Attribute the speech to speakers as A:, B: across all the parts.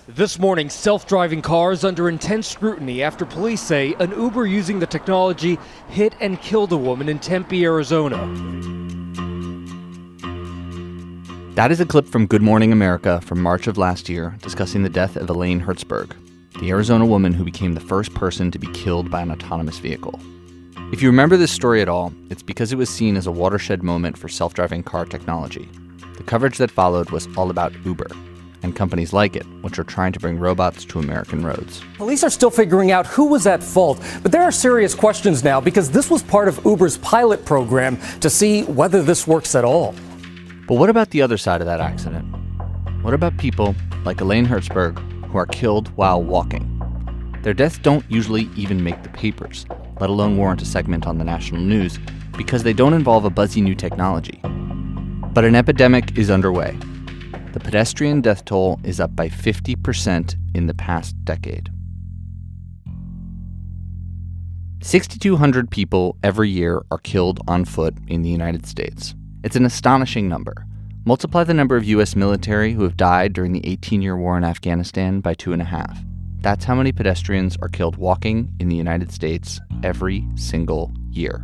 A: This morning, self-driving cars under intense scrutiny after police say an Uber using the technology hit and killed a woman in Tempe, Arizona.
B: That is a clip from Good Morning America from March of last year discussing the death of Elaine Herzberg, the Arizona woman who became the first person to be killed by an autonomous vehicle. If you remember this story at all, it's because it was seen as a watershed moment for self-driving car technology. The coverage that followed was all about Uber and companies like it, which are trying to bring robots to American roads.
C: Police are still figuring out who was at fault, but there are serious questions now because this was part of Uber's pilot program to see whether this works at all.
B: But what about the other side of that accident? What about people like Elaine Herzberg who are killed while walking? Their deaths don't usually even make the papers, let alone warrant a segment on the national news, because they don't involve a buzzy new technology. But an epidemic is underway. The pedestrian death toll is up by 50% in the past decade. 6,200 people every year are killed on foot in the United States. It's an astonishing number. Multiply the number of U.S. military who have died during the 18-year war in Afghanistan by 2.5. That's how many pedestrians are killed walking in the United States every single year.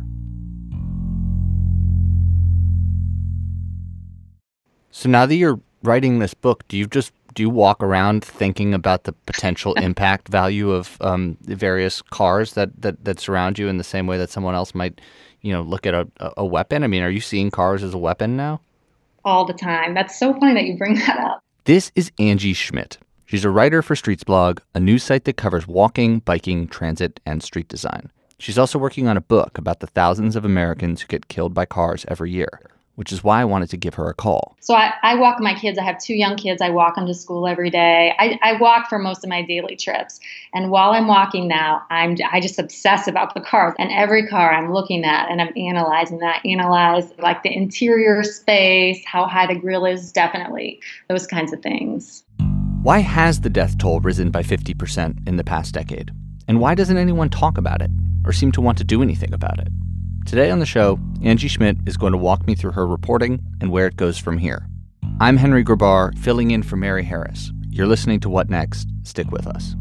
B: So now that you're writing this book, do you walk around thinking about the potential impact value of the various cars that surround you in the same way that someone else might, look at a weapon? I mean, are you seeing cars as a weapon now?
D: All the time. That's so funny that you bring that up.
B: This is Angie Schmidt. She's a writer for Streetsblog, a news site that covers walking, biking, transit, and street design. She's also working on a book about the thousands of Americans who get killed by cars every year, which is why I wanted to give her a call.
D: So I walk my kids. I have 2 young kids. I walk them to school every day. I walk for most of my daily trips. And while I'm walking now, I just obsess about the cars. And every car I'm looking at and I'm analyzing that. Analyze like the interior space, how high the grille is, definitely. Those kinds of things.
B: Why has the death toll risen by 50% in the past decade? And why doesn't anyone talk about it or seem to want to do anything about it? Today on the show, Angie Schmidt is going to walk me through her reporting and where it goes from here. I'm Henry Grabar, filling in for Mary Harris. You're listening to What Next? Stick with us.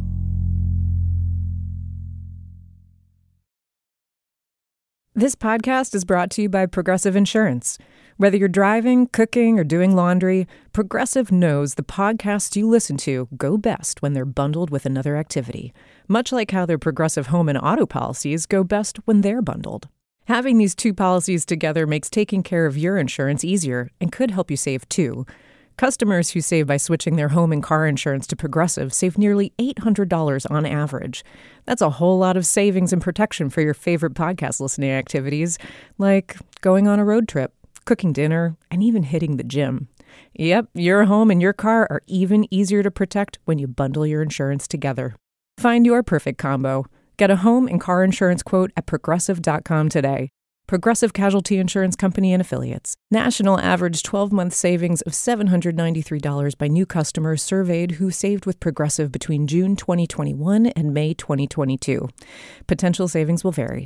E: This podcast is brought to you by Progressive Insurance. Whether you're driving, cooking, or doing laundry, Progressive knows the podcasts you listen to go best when they're bundled with another activity, much like how their Progressive home and auto policies go best when they're bundled. Having these 2 policies together makes taking care of your insurance easier and could help you save too. Customers who save by switching their home and car insurance to Progressive save nearly $800 on average. That's a whole lot of savings and protection for your favorite podcast listening activities, like going on a road trip, cooking dinner, and even hitting the gym. Yep, your home and your car are even easier to protect when you bundle your insurance together. Find your perfect combo. Get a home and car insurance quote at Progressive.com today. Progressive Casualty Insurance Company and Affiliates. National average 12-month savings of $793 by new customers surveyed who saved with Progressive between June 2021 and May 2022. Potential savings will vary.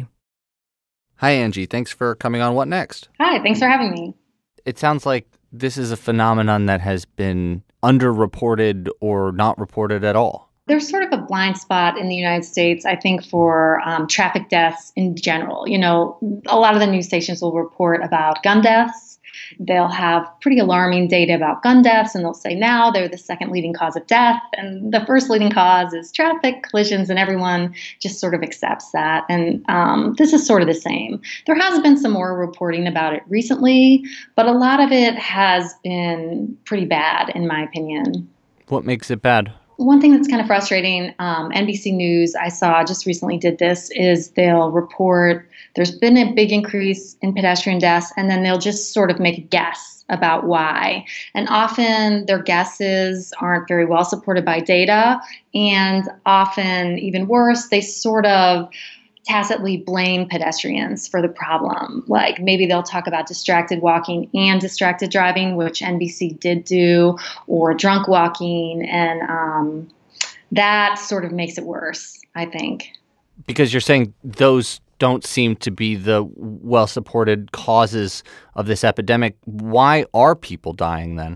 B: Hi, Angie. Thanks for coming on What Next?
D: Hi, thanks for having me.
B: It sounds like this is a phenomenon that has been underreported or not reported at all.
D: There's sort of a blind spot in the United States, I think, for traffic deaths in general. A lot of the news stations will report about gun deaths. They'll have pretty alarming data about gun deaths, and they'll say now they're the second leading cause of death. And the first leading cause is traffic collisions, and everyone just sort of accepts that. And this is sort of the same. There has been some more reporting about it recently, but a lot of it has been pretty bad, in my opinion.
B: What makes it bad?
D: One thing that's kind of frustrating, NBC News, I saw just recently did this, is they'll report there's been a big increase in pedestrian deaths, and then they'll just sort of make a guess about why. And often their guesses aren't very well supported by data, and often, even worse, they sort of tacitly blame pedestrians for the problem. Like maybe they'll talk about distracted walking and distracted driving, which NBC did do, or drunk walking. And that sort of makes it worse, I think.
B: Because you're saying those don't seem to be the well-supported causes of this epidemic. Why are people dying then?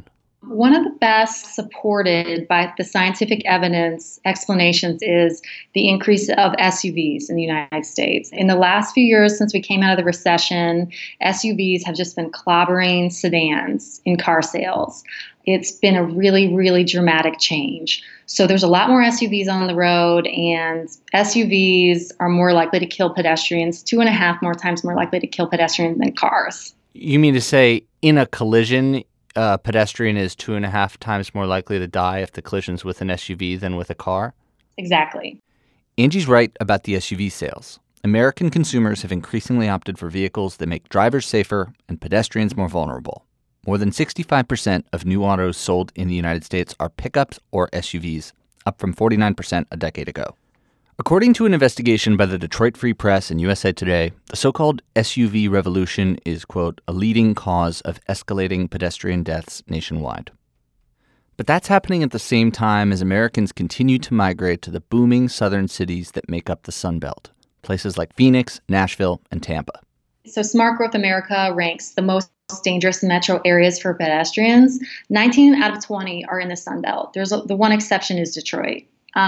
D: One of the best supported by the scientific evidence explanations is the increase of SUVs in the United States. In the last few years since we came out of the recession, SUVs have just been clobbering sedans in car sales. It's been a really, really dramatic change. So there's a lot more SUVs on the road, and SUVs are more likely to kill pedestrians, 2.5 more times more likely to kill pedestrians than cars.
B: You mean to say in a collision, a pedestrian is 2.5 times more likely to die if the collision's with an SUV than with a car?
D: Exactly.
B: Angie's right about the SUV sales. American consumers have increasingly opted for vehicles that make drivers safer and pedestrians more vulnerable. More than 65% of new autos sold in the United States are pickups or SUVs, up from 49% a decade ago. According to an investigation by the Detroit Free Press and USA Today, the so-called SUV revolution is, quote, a leading cause of escalating pedestrian deaths nationwide. But that's happening at the same time as Americans continue to migrate to the booming southern cities that make up the Sun Belt, places like Phoenix, Nashville, and Tampa.
D: So Smart Growth America ranks the most dangerous metro areas for pedestrians. 19 out of 20 are in the Sun Belt. The one exception is Detroit.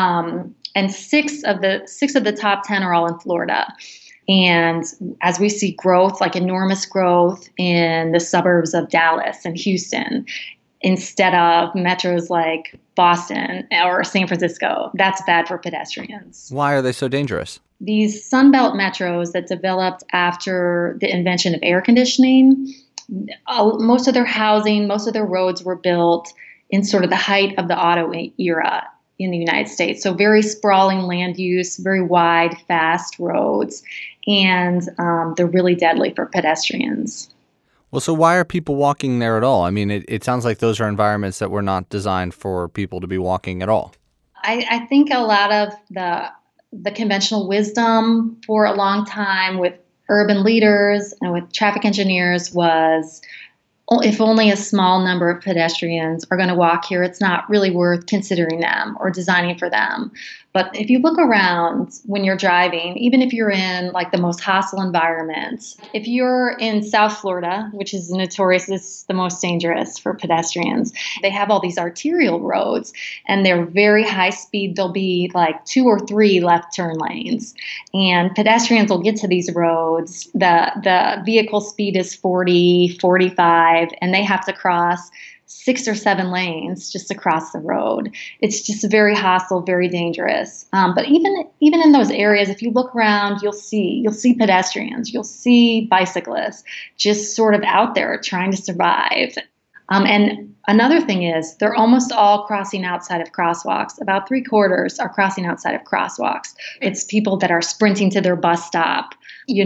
D: And six of the top 10 are all in Florida. And as we see growth, like enormous growth in the suburbs of Dallas and Houston, instead of metros like Boston or San Francisco, that's bad for pedestrians.
B: Why are they so dangerous?
D: These Sunbelt metros that developed after the invention of air conditioning, most of their housing, most of their roads were built in sort of the height of the auto era in the United States. So very sprawling land use, very wide, fast roads, and they're really deadly for pedestrians.
B: Well, so why are people walking there at all? I mean, it sounds like those are environments that were not designed for people to be walking at all.
D: I think a lot of the conventional wisdom for a long time with urban leaders and with traffic engineers was, if only a small number of pedestrians are going to walk here, it's not really worth considering them or designing for them. But if you look around when you're driving, even if you're in like the most hostile environments, if you're in South Florida, which is notorious, it's the most dangerous for pedestrians, they have all these arterial roads and they're very high speed. There'll be like 2 or 3 left turn lanes, and pedestrians will get to these roads. The vehicle speed is 40, 45, and they have to cross 6 or 7 lanes just across the road. It's just very hostile, very dangerous. But even in those areas, if you look around, you'll see pedestrians, you'll see bicyclists just sort of out there trying to survive. And another thing is they're almost all crossing outside of crosswalks. About 3/4 are crossing outside of crosswalks. It's people that are sprinting to their bus stop,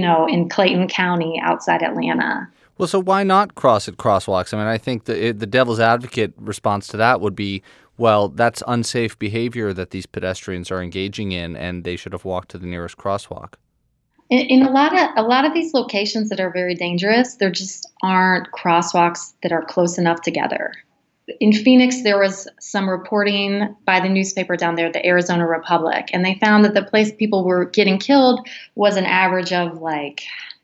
D: in Clayton County outside Atlanta.
B: Well, so why not cross at crosswalks? I mean, I think the devil's advocate response to that would be, well, that's unsafe behavior that these pedestrians are engaging in, and they should have walked to the nearest crosswalk.
D: In a lot of these locations that are very dangerous, there just aren't crosswalks that are close enough together. In Phoenix, there was some reporting by the newspaper down there, the Arizona Republic, and they found that the place people were getting killed was an average of like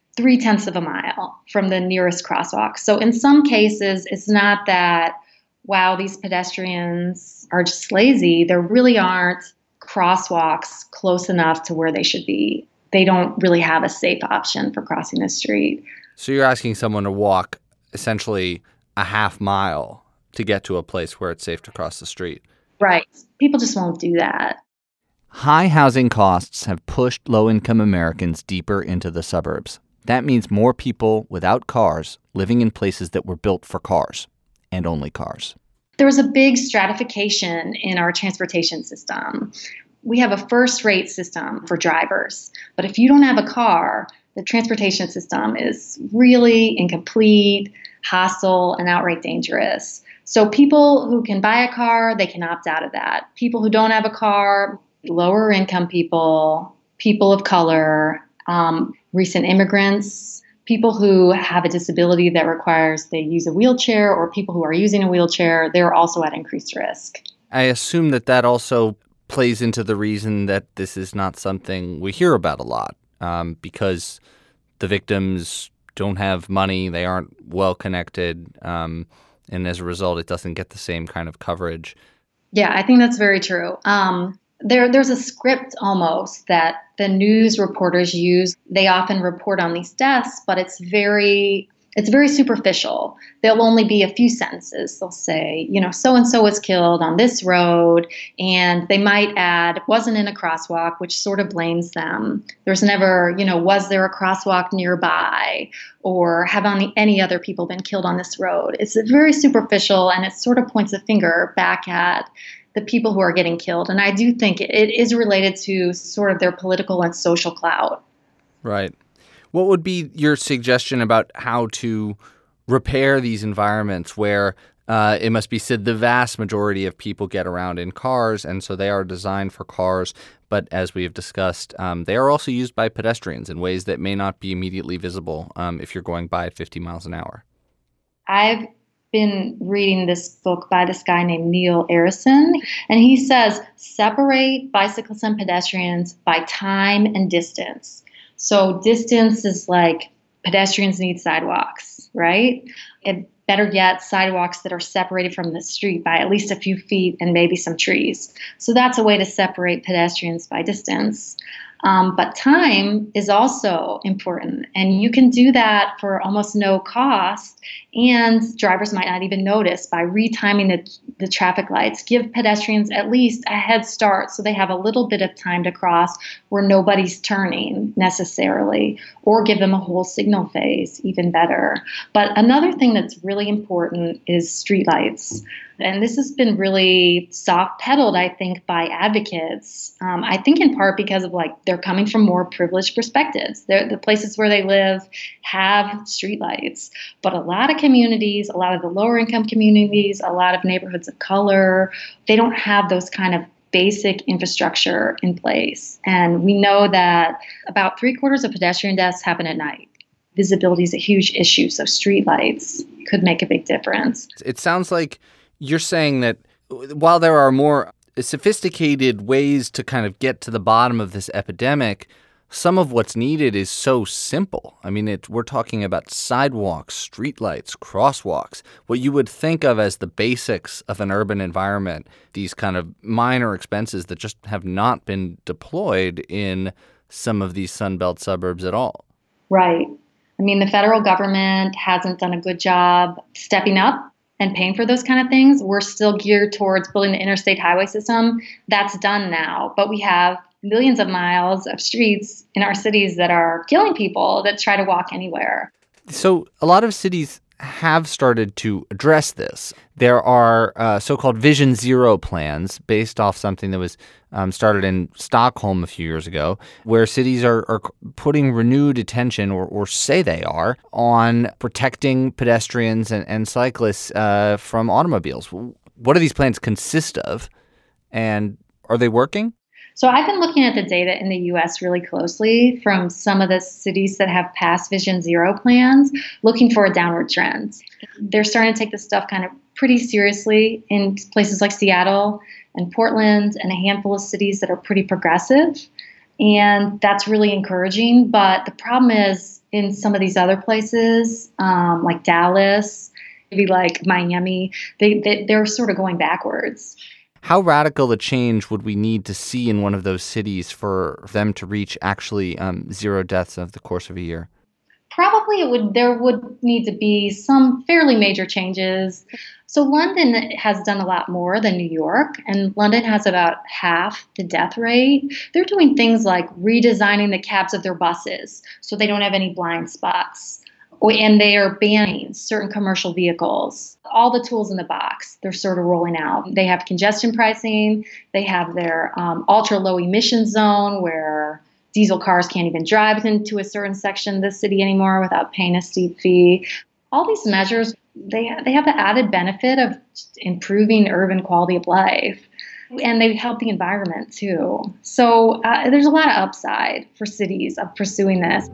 D: 0.3 of a mile from the nearest crosswalk. So in some cases, it's not that, wow, these pedestrians are just lazy. There really aren't crosswalks close enough to where they should be. They don't really have a safe option for crossing the street.
B: So you're asking someone to walk essentially a half mile to get to a place where it's safe to cross the street.
D: Right. People just won't do that.
B: High housing costs have pushed low-income Americans deeper into the suburbs. That means more people without cars living in places that were built for cars, and only cars.
D: There was a big stratification in our transportation system. We have a first-rate system for drivers, but if you don't have a car, the transportation system is really incomplete, hostile, and outright dangerous. So people who can buy a car, they can opt out of that. People who don't have a car, lower income people, people of color, recent immigrants, people who have a disability that requires they use a wheelchair, or people who are using a wheelchair, they're also at increased risk.
B: I assume that also plays into the reason that this is not something we hear about a lot, because the victims don't have money, they aren't well connected. and as a result, it doesn't get the same kind of coverage.
D: Yeah, I think that's very true. There's a script almost that the news reporters use. They often report on these deaths, but it's very superficial. There'll only be a few sentences. They'll say, so-and-so was killed on this road, and they might add, wasn't in a crosswalk, which sort of blames them. There's never, was there a crosswalk nearby, or have any other people been killed on this road? It's very superficial, and it sort of points a finger back at the people who are getting killed. And I do think it is related to sort of their political and social clout.
B: Right. What would be your suggestion about how to repair these environments where it must be said the vast majority of people get around in cars, and so they are designed for cars, but as we have discussed, they are also used by pedestrians in ways that may not be immediately visible if you're going by at 50 miles an hour?
D: I've been reading this book by this guy named Neil Arison, and he says separate bicyclists and pedestrians by time and distance. So distance is like pedestrians need sidewalks, right? And better yet, sidewalks that are separated from the street by at least a few feet and maybe some trees. So that's a way to separate pedestrians by distance. But time is also important, and you can do that for almost no cost, and drivers might not even notice by retiming the traffic lights. Give pedestrians at least a head start so they have a little bit of time to cross where nobody's turning necessarily, or give them a whole signal phase, even better. But another thing that's really important is streetlights. And this has been really soft-pedaled, I think, by advocates. I think in part because of they're coming from more privileged perspectives. The places where they live have streetlights, but a lot of communities, a lot of the lower-income communities, a lot of neighborhoods of color, they don't have those kind of basic infrastructure in place. And we know that about 3/4 of pedestrian deaths happen at night. Visibility is a huge issue, so streetlights could make a big difference.
B: It sounds like you're saying that while there are more sophisticated ways to kind of get to the bottom of this epidemic, some of what's needed is so simple. I mean, we're talking about sidewalks, streetlights, crosswalks, what you would think of as the basics of an urban environment, these kind of minor expenses that just have not been deployed in some of these Sunbelt suburbs at all.
D: Right. I mean, the federal government hasn't done a good job stepping up and paying for those kind of things. We're still geared towards building the interstate highway system. That's done now. But we have millions of miles of streets in our cities that are killing people that try to walk anywhere.
B: So a lot of cities have started to address this. There are so-called Vision Zero plans based off something that was started in Stockholm a few years ago, where cities are putting renewed attention, or say they are, on protecting pedestrians and cyclists from automobiles. What do these plans consist of, and are they working?
D: So I've been looking at the data in the U.S. really closely from some of the cities that have passed Vision Zero plans, looking for a downward trend. They're starting to take this stuff kind of pretty seriously in places like Seattle and Portland and a handful of cities that are pretty progressive. And that's really encouraging. But the problem is in some of these other places, like Dallas, maybe like Miami, they're sort of going backwards.
B: How radical a change would we need to see in one of those cities for them to reach actually zero deaths over the course of a year?
D: Probably there would need to be some fairly major changes. So London has done a lot more than New York, and London has about half the death rate. They're doing things like redesigning the cabs of their buses so they don't have any blind spots. And they are banning certain commercial vehicles. All the tools in the box, they're sort of rolling out. They have congestion pricing. They have their ultra low emission zone where diesel cars can't even drive into a certain section of the city anymore without paying a steep fee. All these measures, they have the added benefit of improving urban quality of life. And they help the environment too. So there's a lot of upside for cities of pursuing this.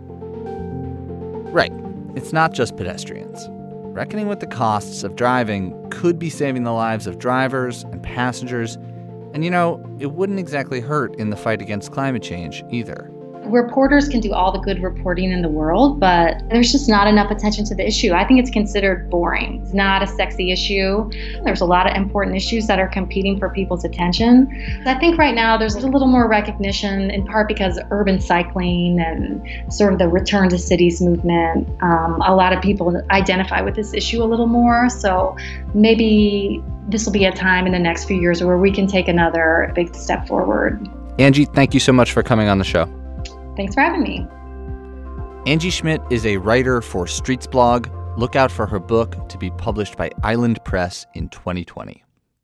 B: Right. It's not just pedestrians. Reckoning with the costs of driving could be saving the lives of drivers and passengers. And, it wouldn't exactly hurt in the fight against climate change either.
D: Reporters can do all the good reporting in the world, but there's just not enough attention to the issue. I think it's considered boring. It's not a sexy issue. There's a lot of important issues that are competing for people's attention. I think right now there's a little more recognition, in part because urban cycling and sort of the return to cities movement, a lot of people identify with this issue a little more. So maybe this will be a time in the next few years where we can take another big step forward.
B: Angie, thank you so much for coming on the show.
D: Thanks for having me.
B: Angie Schmidt is a writer for Streets Blog. Look out for her book to be published by Island Press in 2020.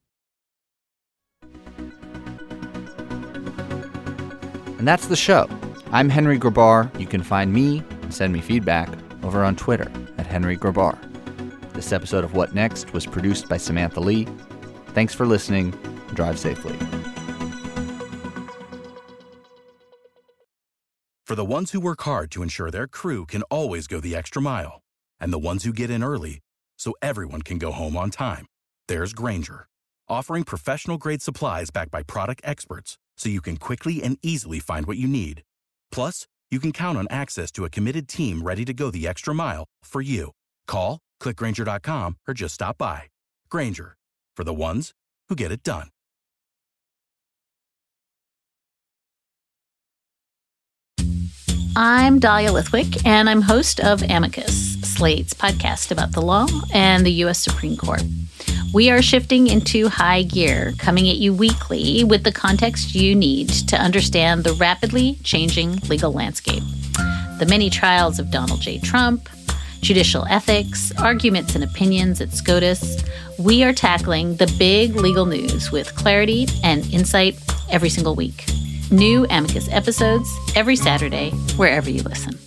B: And that's the show. I'm Henry Grabar. You can find me and send me feedback over on Twitter at Henry Grabar. This episode of What Next was produced by Samantha Lee. Thanks for listening. Drive safely.
F: For the ones who work hard to ensure their crew can always go the extra mile, and the ones who get in early so everyone can go home on time, there's Grainger, offering professional-grade supplies backed by product experts so you can quickly and easily find what you need. Plus, you can count on access to a committed team ready to go the extra mile for you. Call, click Grainger.com, or just stop by. Grainger, for the ones who get it done.
G: I'm Dahlia Lithwick, and I'm host of Amicus, Slate's podcast about the law and the U.S. Supreme Court. We are shifting into high gear, coming at you weekly with the context you need to understand the rapidly changing legal landscape. The many trials of Donald J. Trump, judicial ethics, arguments and opinions at SCOTUS. We are tackling the big legal news with clarity and insight every single week. New Amicus episodes every Saturday, wherever you listen.